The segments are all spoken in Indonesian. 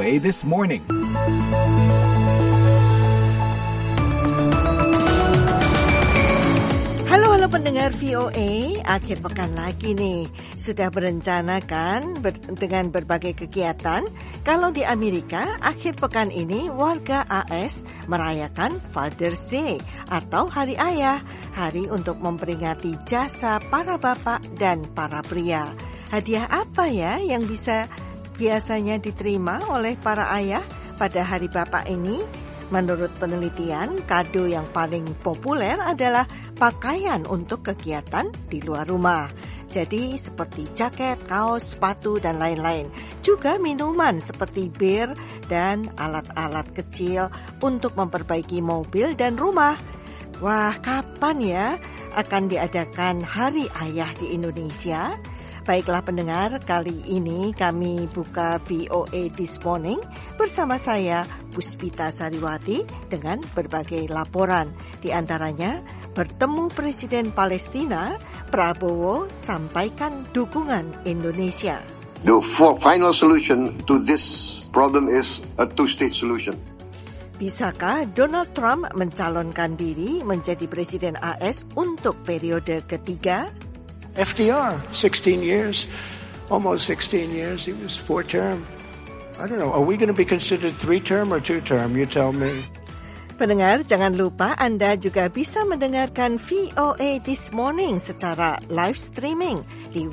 VOA This Morning. Halo pendengar VOA, akhir pekan lagi nih. Sudah berencana kan dengan berbagai kegiatan? Kalau di Amerika, akhir pekan ini warga AS merayakan Father's Day atau Hari Ayah, hari untuk memperingati jasa para bapak dan para pria. Hadiah apa ya yang bisa biasanya diterima oleh para ayah pada Hari Bapak ini? Menurut penelitian, kado yang paling populer adalah pakaian untuk kegiatan di luar rumah. Jadi seperti jaket, kaos, sepatu, dan lain-lain. Juga minuman seperti bir dan alat-alat kecil untuk memperbaiki mobil dan rumah. Wah, kapan ya akan diadakan Hari Ayah di Indonesia? Baiklah pendengar, kali ini kami buka VOA This Morning bersama saya Puspita Sariwati dengan berbagai laporan. Di antaranya, bertemu Presiden Palestina, Prabowo sampaikan dukungan Indonesia. The final solution to this problem is a two-state solution. Bisakah Donald Trump mencalonkan diri menjadi Presiden AS untuk periode ketiga? FDR, 16 years, almost 16 years, he was 4-term. I don't know, are we going to be considered 3-term or 2-term? You tell me. Pendengar, jangan lupa Anda juga bisa mendengarkan VOA This Morning secara live streaming di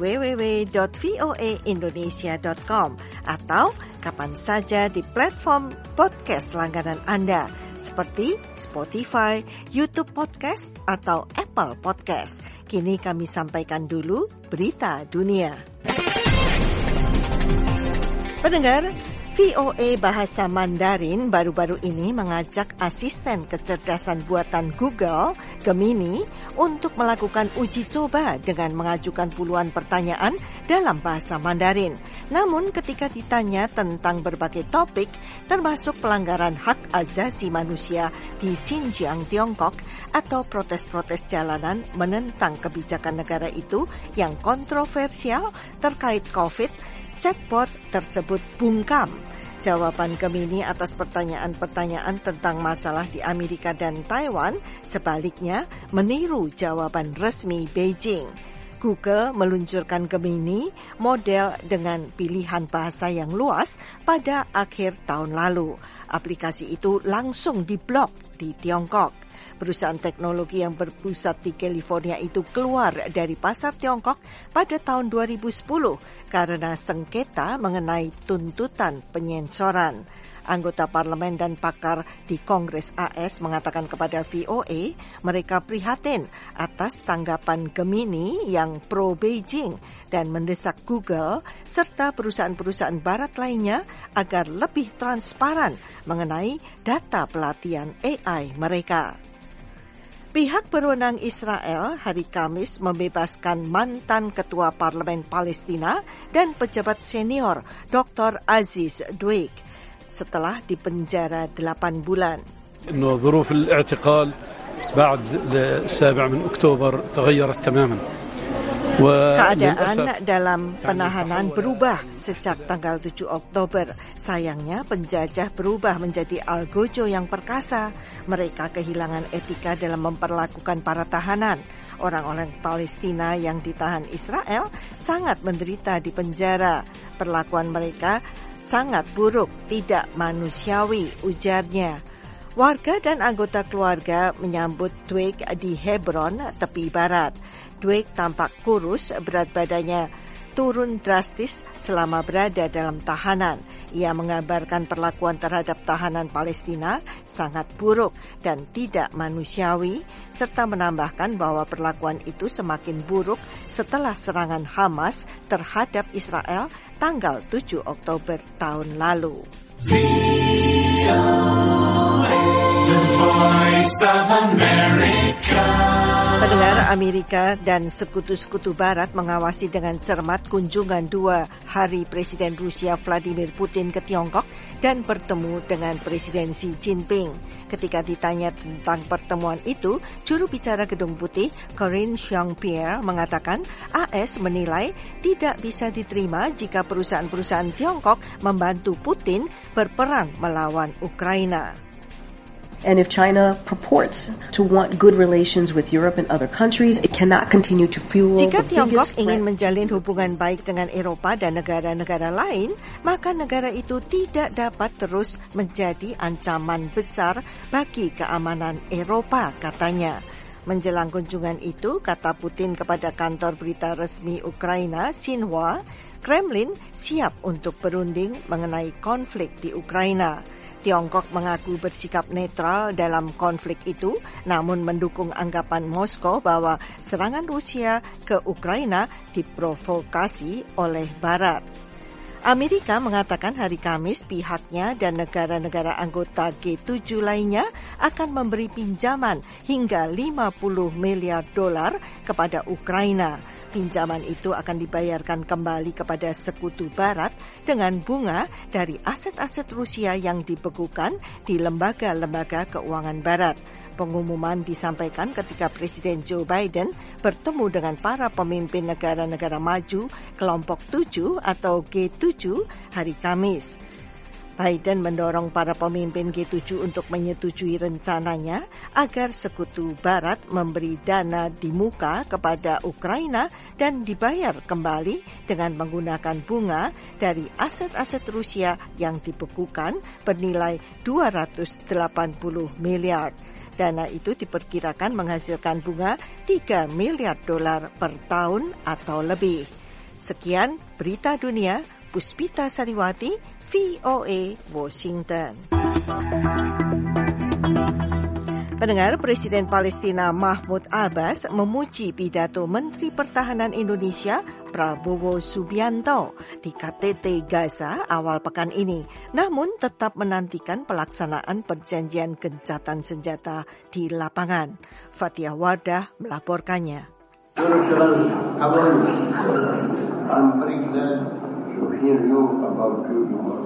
www.voaindonesia.com atau kapan saja di platform podcast langganan Anda seperti Spotify, YouTube Podcast, atau Apple Podcast. Kini kami sampaikan dulu berita dunia. Pendengar, VOA Bahasa Mandarin baru-baru ini mengajak asisten kecerdasan buatan Google, Gemini, untuk melakukan uji coba dengan mengajukan puluhan pertanyaan dalam bahasa Mandarin. Namun ketika ditanya tentang berbagai topik, termasuk pelanggaran hak asasi manusia di Xinjiang, Tiongkok, atau protes-protes jalanan menentang kebijakan negara itu yang kontroversial terkait COVID, chatbot tersebut bungkam. Jawaban Gemini atas pertanyaan-pertanyaan tentang masalah di Amerika dan Taiwan sebaliknya meniru jawaban resmi Beijing. Google meluncurkan Gemini, model dengan pilihan bahasa yang luas pada akhir tahun lalu. Aplikasi itu langsung diblok di Tiongkok. Perusahaan teknologi yang berpusat di California itu keluar dari pasar Tiongkok pada tahun 2010 karena sengketa mengenai tuntutan penyensoran. Anggota parlemen dan pakar di Kongres AS mengatakan kepada VOA mereka prihatin atas tanggapan Gemini yang pro-Beijing dan mendesak Google serta perusahaan-perusahaan barat lainnya agar lebih transparan mengenai data pelatihan AI mereka. Pihak berwenang Israel hari Kamis membebaskan mantan Ketua Parlemen Palestina dan pejabat senior Dr. Aziz Dweik setelah dipenjara 8 bulan. إنه ظروف الاعتقال بعد 7 أكتوبر تغيرت تماما. Keadaan dalam penahanan berubah sejak tanggal 7 Oktober. Sayangnya penjajah berubah menjadi algojo yang perkasa. Mereka kehilangan etika dalam memperlakukan para tahanan. Orang-orang Palestina yang ditahan Israel sangat menderita di penjara. Perlakuan mereka sangat buruk, tidak manusiawi, ujarnya. Warga dan anggota keluarga menyambut Dweik di Hebron, tepi barat. Dweik tampak kurus, berat badannya turun drastis selama berada dalam tahanan. Ia mengabarkan perlakuan terhadap tahanan Palestina sangat buruk dan tidak manusiawi, serta menambahkan bahwa perlakuan itu semakin buruk setelah serangan Hamas terhadap Israel tanggal 7 Oktober tahun lalu. Pendengar, Amerika dan sekutu-sekutu Barat mengawasi dengan cermat kunjungan 2 hari Presiden Rusia Vladimir Putin ke Tiongkok dan bertemu dengan Presiden Xi Jinping. Ketika ditanya tentang pertemuan itu, juru bicara Gedung Putih, Karine Jean-Pierre, mengatakan AS menilai tidak bisa diterima jika perusahaan-perusahaan Tiongkok membantu Putin berperang melawan Ukraina. And if China purports to want good relations with Europe and other countries, it cannot continue to fuel Jika the Tiongkok biggest ingin menjalin hubungan baik dengan Eropa dan negara-negara lain, maka negara itu tidak dapat terus menjadi ancaman besar bagi keamanan Eropa, katanya. Menjelang kunjungan itu, kata Putin kepada kantor berita resmi Ukraina, Xinhua, Kremlin siap untuk berunding mengenai konflik di Ukraina. Tiongkok mengaku bersikap netral dalam konflik itu, namun mendukung anggapan Moskow bahwa serangan Rusia ke Ukraina diprovokasi oleh Barat. Amerika mengatakan hari Kamis pihaknya dan negara-negara anggota G7 lainnya akan memberi pinjaman hingga $50 miliar kepada Ukraina. Pinjaman itu akan dibayarkan kembali kepada sekutu Barat dengan bunga dari aset-aset Rusia yang dibekukan di lembaga-lembaga keuangan Barat. Pengumuman disampaikan ketika Presiden Joe Biden bertemu dengan para pemimpin negara-negara maju kelompok 7 atau G7 hari Kamis. Biden mendorong para pemimpin G7 untuk menyetujui rencananya agar sekutu Barat memberi dana di muka kepada Ukraina dan dibayar kembali dengan menggunakan bunga dari aset-aset Rusia yang dibekukan bernilai $280 miliar. Dana itu diperkirakan menghasilkan bunga $3 miliar per tahun atau lebih. Sekian berita dunia, Puspita Sariwati, VOA Washington. Pendengar, Presiden Palestina Mahmud Abbas memuji pidato Menteri Pertahanan Indonesia Prabowo Subianto di KTT Gaza awal pekan ini, namun tetap menantikan pelaksanaan perjanjian gencatan senjata di lapangan. Fathia Wardah melaporkannya. I'm very glad to hear you about your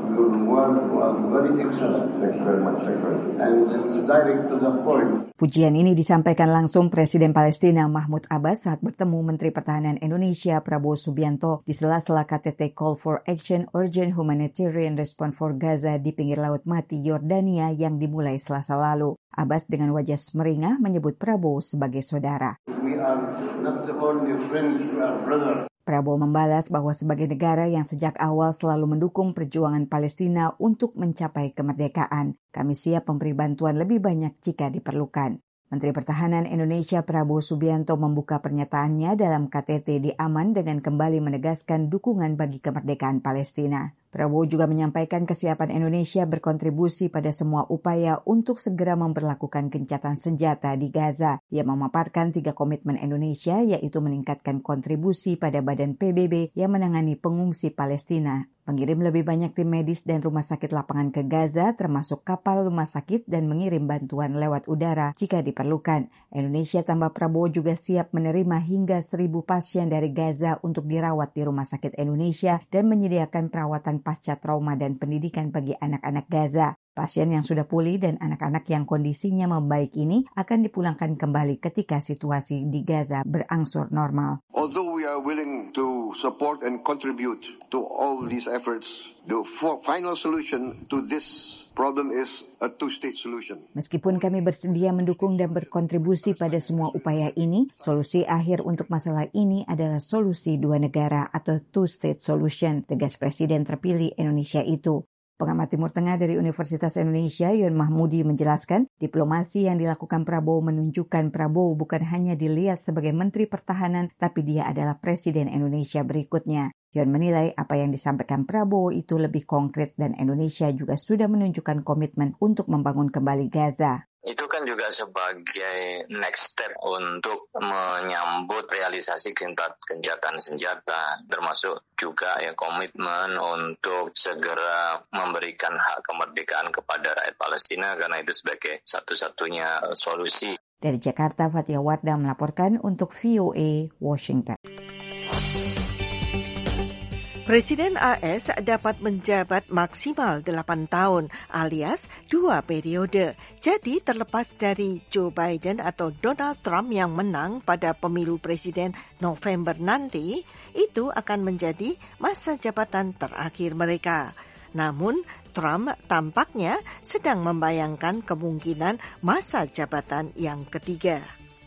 work was very excellent. Thank you very much. And it's direct to the point. Pujian ini disampaikan langsung Presiden Palestina Mahmud Abbas saat bertemu Menteri Pertahanan Indonesia Prabowo Subianto di sela-sela KTT Call for Action Urgent Humanitarian Response for Gaza di pinggir Laut Mati Yordania yang dimulai Selasa lalu. Abbas dengan wajah semeringah menyebut Prabowo sebagai saudara. We are not only friends, we are brothers. Prabowo membalas bahwa sebagai negara yang sejak awal selalu mendukung perjuangan Palestina untuk mencapai kemerdekaan, kami siap memberi bantuan lebih banyak jika diperlukan. Menteri Pertahanan Indonesia Prabowo Subianto membuka pernyataannya dalam KTT di Amman dengan kembali menegaskan dukungan bagi kemerdekaan Palestina. Prabowo juga menyampaikan kesiapan Indonesia berkontribusi pada semua upaya untuk segera memberlakukan gencatan senjata di Gaza. Ia memaparkan 3 komitmen Indonesia, yaitu meningkatkan kontribusi pada Badan PBB yang menangani pengungsi Palestina, mengirim lebih banyak tim medis dan rumah sakit lapangan ke Gaza, termasuk kapal rumah sakit dan mengirim bantuan lewat udara jika diperlukan. Indonesia, tambah Prabowo, juga siap menerima hingga 1.000 pasien dari Gaza untuk dirawat di rumah sakit Indonesia dan menyediakan perawatan pasca trauma dan pendidikan bagi anak-anak Gaza. Pasien yang sudah pulih dan anak-anak yang kondisinya membaik ini akan dipulangkan kembali ketika situasi di Gaza berangsur normal. Although we are willing to support and contribute to all these efforts, the final solution to this problem is a two-state solution. Meskipun kami bersedia mendukung dan berkontribusi pada semua upaya ini, solusi akhir untuk masalah ini adalah solusi 2 negara atau two-state solution, tegas Presiden terpilih Indonesia itu. Pengamat Timur Tengah dari Universitas Indonesia, Yon Mahmudi, menjelaskan diplomasi yang dilakukan Prabowo menunjukkan Prabowo bukan hanya dilihat sebagai Menteri Pertahanan, tapi dia adalah Presiden Indonesia berikutnya. Yon menilai apa yang disampaikan Prabowo itu lebih konkret dan Indonesia juga sudah menunjukkan komitmen untuk membangun kembali Gaza. Itu kan juga sebagai next step untuk menyambut realisasi gencatan senjata, termasuk juga ya komitmen untuk segera memberikan hak kemerdekaan kepada rakyat Palestina, karena itu sebagai satu-satunya solusi Dari Jakarta, Fatia Wardah melaporkan untuk VOA Washington. Presiden AS dapat menjabat maksimal 8 tahun alias 2 periode. Jadi terlepas dari Joe Biden atau Donald Trump yang menang pada pemilu presiden November nanti, itu akan menjadi masa jabatan terakhir mereka. Namun, Trump tampaknya sedang membayangkan kemungkinan masa jabatan yang ketiga.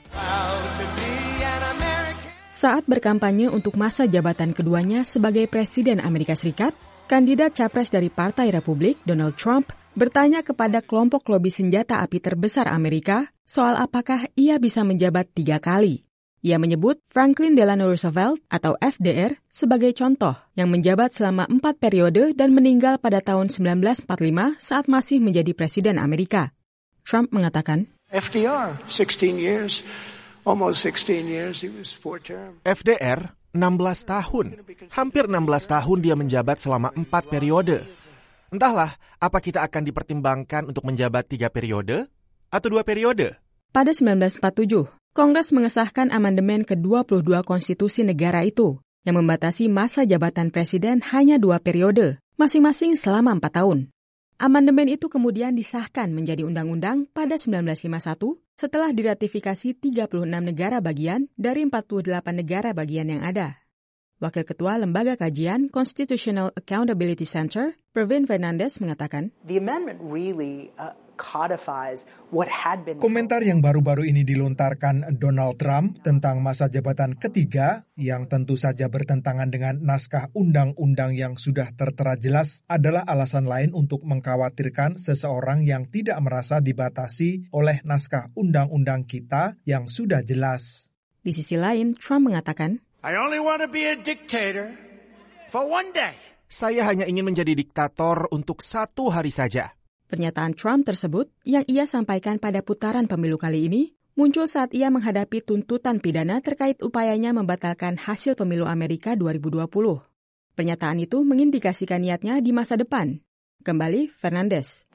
Saat berkampanye untuk masa jabatan keduanya sebagai Presiden Amerika Serikat, kandidat capres dari Partai Republik, Donald Trump, bertanya kepada kelompok lobi senjata api terbesar Amerika soal apakah ia bisa menjabat 3 kali. Ia menyebut Franklin Delano Roosevelt atau FDR sebagai contoh yang menjabat selama 4 periode dan meninggal pada tahun 1945 saat masih menjadi Presiden Amerika. Trump mengatakan, FDR, 16 years. Almost 16 years, he was 4 term. FDR, 16 tahun. Hampir 16 tahun dia menjabat selama 4 periode. Entahlah, apa kita akan dipertimbangkan untuk menjabat 3 periode atau 2 periode? Pada 1947, Kongres mengesahkan amandemen ke-22 konstitusi negara itu, yang membatasi masa jabatan presiden hanya 2 periode, masing-masing selama 4 tahun. Amandemen itu kemudian disahkan menjadi undang-undang pada 1951 setelah diratifikasi 36 negara bagian dari 48 negara bagian yang ada. Wakil Ketua Lembaga Kajian Constitutional Accountability Center, Pravin Fernandes mengatakan, The amendment really codifies what had been... Komentar yang baru-baru ini dilontarkan Donald Trump tentang masa jabatan ketiga yang tentu saja bertentangan dengan naskah undang-undang yang sudah tertera jelas adalah alasan lain untuk mengkhawatirkan seseorang yang tidak merasa dibatasi oleh naskah undang-undang kita yang sudah jelas. Di sisi lain, Trump mengatakan, I only want to be a dictator for one day. Saya hanya ingin menjadi diktator untuk 1 hari saja. Pernyataan Trump tersebut yang ia sampaikan pada putaran pemilu kali ini muncul saat ia menghadapi tuntutan pidana terkait upayanya membatalkan hasil pemilu Amerika 2020. Pernyataan itu mengindikasikan niatnya di masa depan. Kembali Fernandes.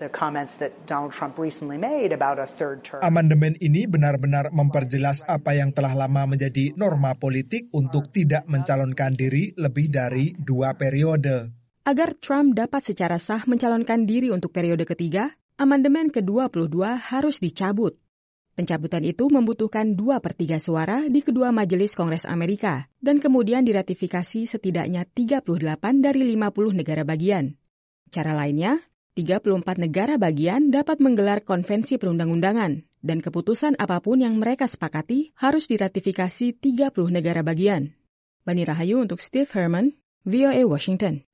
Amandemen ini benar-benar memperjelas apa yang telah lama menjadi norma politik untuk tidak mencalonkan diri lebih dari 2 periode. Agar Trump dapat secara sah mencalonkan diri untuk periode ketiga, amandemen ke-22 harus dicabut. Pencabutan itu membutuhkan 2/3 suara di kedua majelis Kongres Amerika dan kemudian diratifikasi setidaknya 38 dari 50 negara bagian. Cara lainnya, 34 negara bagian dapat menggelar konvensi perundang-undangan dan keputusan apapun yang mereka sepakati harus diratifikasi 30 negara bagian. Bani Rahayu untuk Steve Herman, VOA Washington.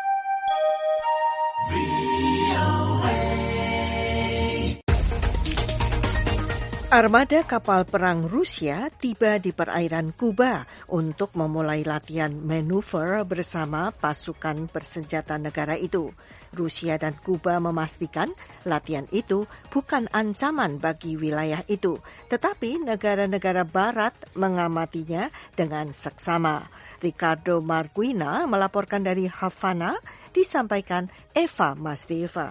Armada kapal perang Rusia tiba di perairan Kuba untuk memulai latihan manuver bersama pasukan bersenjata negara itu. Rusia dan Kuba memastikan latihan itu bukan ancaman bagi wilayah itu, tetapi negara-negara barat mengamatinya dengan seksama. Ricardo Marguina melaporkan dari Havana, disampaikan Eva Masrieva.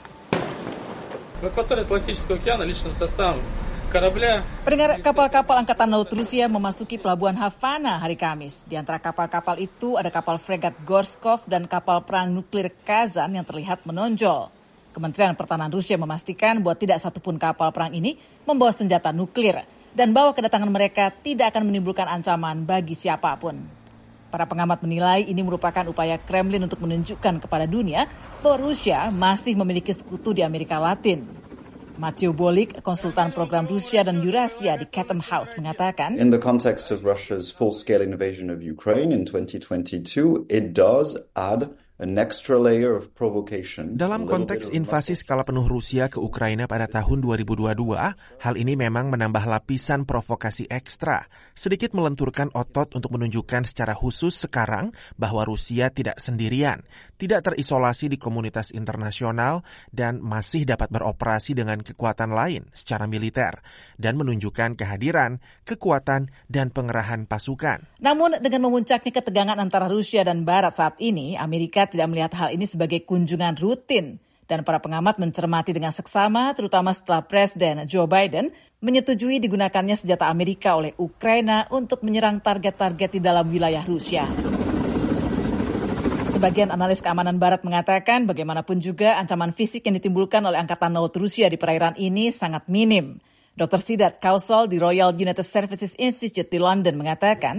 Pendengar, kapal-kapal Angkatan Laut Rusia memasuki pelabuhan Havana hari Kamis. Di antara kapal-kapal itu ada kapal fregat Gorskov dan kapal perang nuklir Kazan yang terlihat menonjol. Kementerian Pertahanan Rusia memastikan bahwa tidak satupun kapal perang ini membawa senjata nuklir dan bahwa kedatangan mereka tidak akan menimbulkan ancaman bagi siapapun. Para pengamat menilai ini merupakan upaya Kremlin untuk menunjukkan kepada dunia bahwa Rusia masih memiliki sekutu di Amerika Latin. Matthew Bolik, konsultan program Rusia dan Eurasia di Chatham House, mengatakan, In the context of Russia's full-scale invasion of Ukraine in 2022, it does add an extra layer of provocation. Dalam konteks invasi skala penuh Rusia ke Ukraina pada tahun 2022, hal ini memang menambah lapisan provokasi ekstra, sedikit melenturkan otot untuk menunjukkan secara khusus sekarang bahwa Rusia tidak sendirian, tidak terisolasi di komunitas internasional, dan masih dapat beroperasi dengan kekuatan lain secara militer, dan menunjukkan kehadiran, kekuatan, dan pengerahan pasukan. Namun dengan memuncaknya ketegangan antara Rusia dan Barat saat ini, Amerika tidak melihat hal ini sebagai kunjungan rutin Dan para pengamat mencermati dengan seksama, terutama setelah Presiden Joe Biden menyetujui digunakannya senjata Amerika oleh Ukraina untuk menyerang target-target di dalam wilayah Rusia. Sebagian analis keamanan Barat mengatakan bagaimanapun juga ancaman fisik yang ditimbulkan oleh Angkatan Laut Rusia di perairan ini sangat minim. Dr. Siddharth Kausal di Royal United Services Institute di London mengatakan,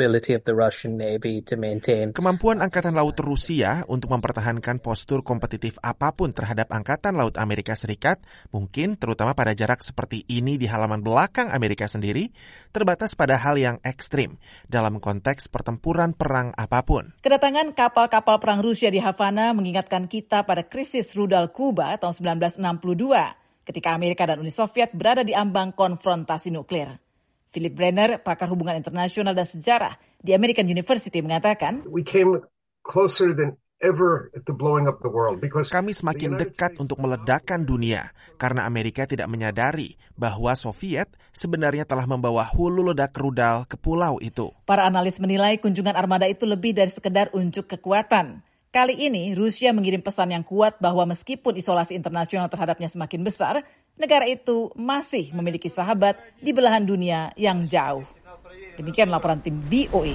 kemampuan Angkatan Laut Rusia untuk mempertahankan postur kompetitif apapun terhadap Angkatan Laut Amerika Serikat, mungkin terutama pada jarak seperti ini di halaman belakang Amerika sendiri, terbatas pada hal yang ekstrim dalam konteks pertempuran perang apapun. Kedatangan kapal-kapal perang Rusia di Havana mengingatkan kita pada krisis rudal Kuba tahun 1962. Ketika Amerika dan Uni Soviet berada di ambang konfrontasi nuklir. Philip Brenner, pakar hubungan internasional dan sejarah di American University mengatakan, kami semakin dekat untuk meledakkan dunia karena Amerika tidak menyadari bahwa Soviet sebenarnya telah membawa hulu ledak rudal ke pulau itu. Para analis menilai kunjungan armada itu lebih dari sekedar unjuk kekuatan. Kali ini, Rusia mengirim pesan yang kuat bahwa meskipun isolasi internasional terhadapnya semakin besar, negara itu masih memiliki sahabat di belahan dunia yang jauh. Demikian laporan tim VOA.